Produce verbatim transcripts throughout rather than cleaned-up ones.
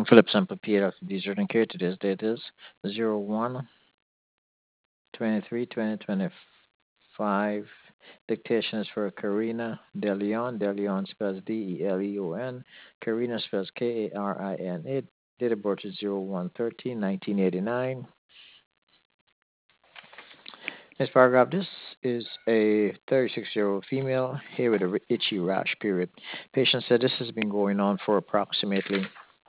Philip Sample P A Doctor Desert and Care. Today's date is zero one twenty-three twenty twenty-five. Dictation is for Karina De Leon. De Leon spells D E L E O N. Karina spells K A R I N A. Date of birth is zero one thirteen nineteen eighty-nine. Next paragraph. This is a thirty-six year old female here with a itchy rash period. Patient said this has been going on for approximately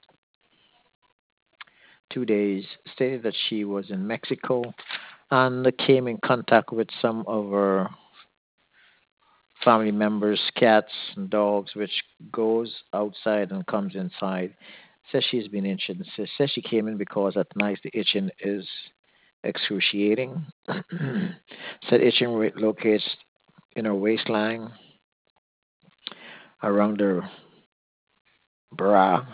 two days. Stated that she was in Mexico and came in contact with some of her family members, cats and dogs, which goes outside and comes inside. Says she's been itching. Says says she came in because at night the itching is excruciating. Said itching re- locates in her waistline, around her bra,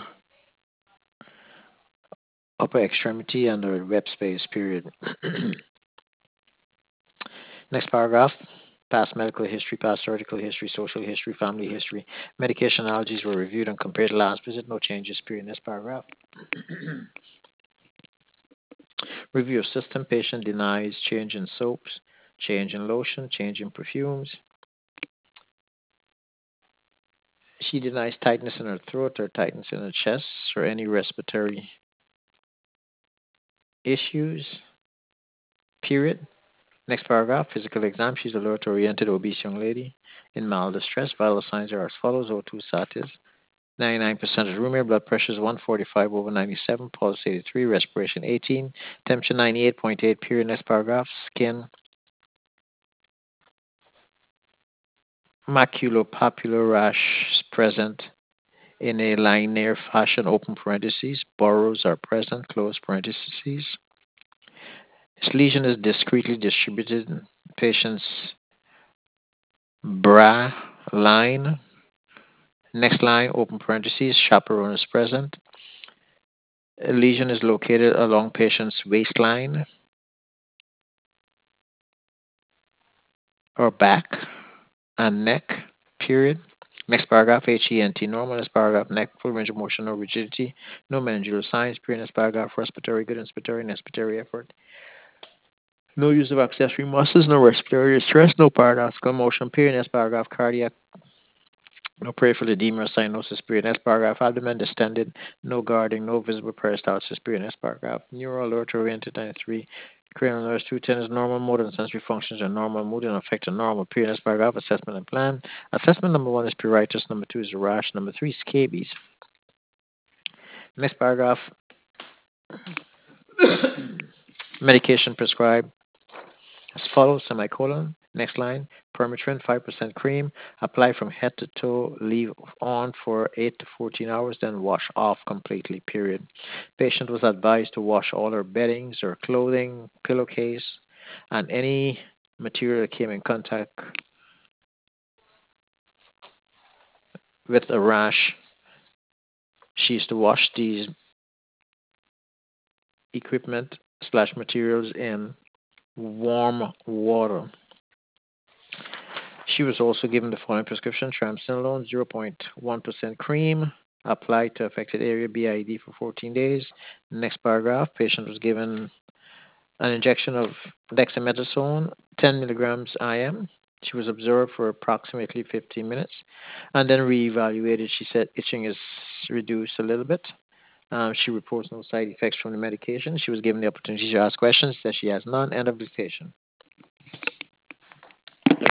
upper extremity, and her web space. Period. Next paragraph. Past medical history, past surgical history, social history, family history. Medication allergies were reviewed and compared to last visit. No changes. Period. Next paragraph. Review of system. Patient denies change in soaps, change in lotion, change in perfumes. She denies tightness in her throat or tightness in her chest or any respiratory issues. Period. Next paragraph. Physical exam. She's a alert oriented obese young lady in mild distress. Vital signs are as follows: O two status, ninety-nine percent of room air, blood pressure is one forty-five over ninety-seven, pulse eighty-three, respiration eighteen, temperature ninety-eight point eight. Period. Next paragraph. Skin maculopapular rash is present in a linear fashion, open parentheses. Burrows are present, close parentheses. This lesion is discretely distributed in patient's bra line. Next line, open parentheses, chaperone is present. A lesion is located along patient's waistline or back and neck, period. Next paragraph, H E N T, normal. Next paragraph, neck, full range of motion, no rigidity, no meningeal signs, period. Next paragraph, respiratory, good inspiratory, and expiratory effort. No use of accessory muscles, no respiratory distress, no paradoxical motion, period. Next paragraph, cardiac, no peripheral edema or cyanosis, period. Next paragraph, abdomen distended, no guarding, no visible peristalsis, period. Next paragraph, neural alert oriented ninety-three, cranial nerves two ten is normal, motor and sensory functions are normal, mood and affect are normal, period. Next paragraph, assessment and plan. Assessment number one is pruritus, number two is rash, number three scabies. Next paragraph, medication prescribed as follows, semicolon. Next line, permethrin five percent cream. Apply from head to toe. Leave on for eight to fourteen hours, then wash off completely, period. Patient was advised to wash all her beddings or clothing, pillowcase, and any material that came in contact with a rash. She used to wash these equipment slash materials in warm water. She was also given the following prescription: triamcinolone zero point one percent cream, applied to affected area, B I D for fourteen days. Next paragraph, patient was given an injection of dexamethasone, ten milligrams I M. She was observed for approximately fifteen minutes and then reevaluated. She said itching is reduced a little bit. Um, she reports no side effects from the medication. She was given the opportunity to ask questions, says she has none. End of dictation.